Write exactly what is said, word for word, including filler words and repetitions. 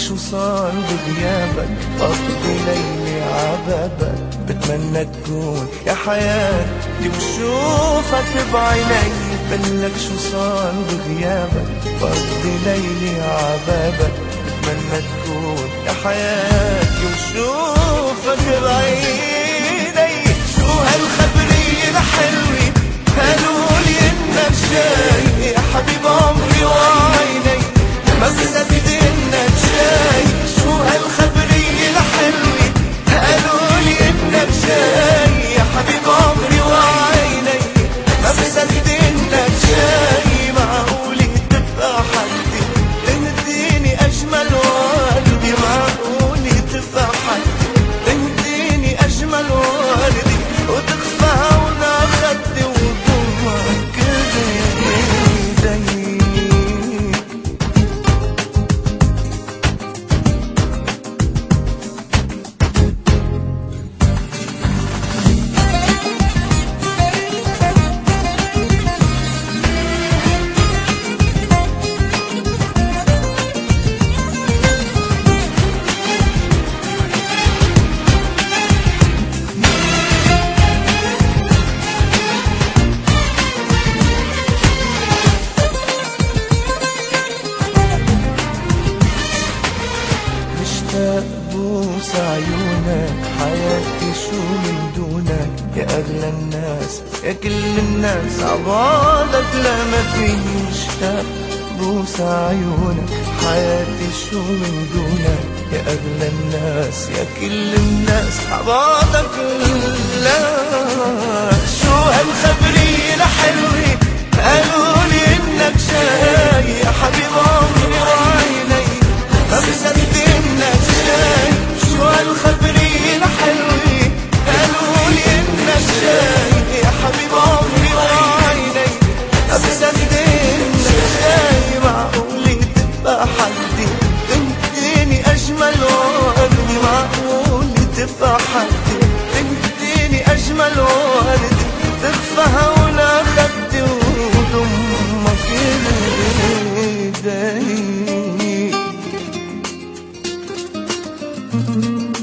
شو صار بغيابك، قضي ليلي عبابك، بتمنى تكون يا حياتي وشوفك بعيني. بقلك شو صار بغيابك، قضي ليلي عبابك، بتمنى تكون يا حياتي وشوفك بعيني. شو هالخبرية الحلوة قالولي انك جاي يا حبيب عمري وعيني، ما بصدق انك جاي. شو هالخبرية الحلوة قالولي انك جاي يا حبيب عمري وعيني، ما بصدق انك جاي. معقولي تبقى حدي تهديني اجمل وردي، معقولي تبقى حدي تهديني اجمل وردي، وتخفى هونا خدي وضمك بايدي. بوس عيونك حياتي شو من دونك، يا أغلى الناس يا كل الناس عبالك لما فيني. مشتاق بوس عيونك حياتي شو من دونك، يا أغلى الناس يا كل الناس عبالك لا. شو هالخبرية الحلوة قالولي انك جاي يا حبيب عمري وعيني، ما بصدق انك جاي. شو هالخبرية الحلوة قالولي انك جاي يا حبيب عمري وعيني، ما بصدق انك جاي. معقولي تبقى حدي تهديني اجمل وردي، معقولي تبقى حدي تهديني اجمل وردي، تخفى هولا خدي وضمك بايدي.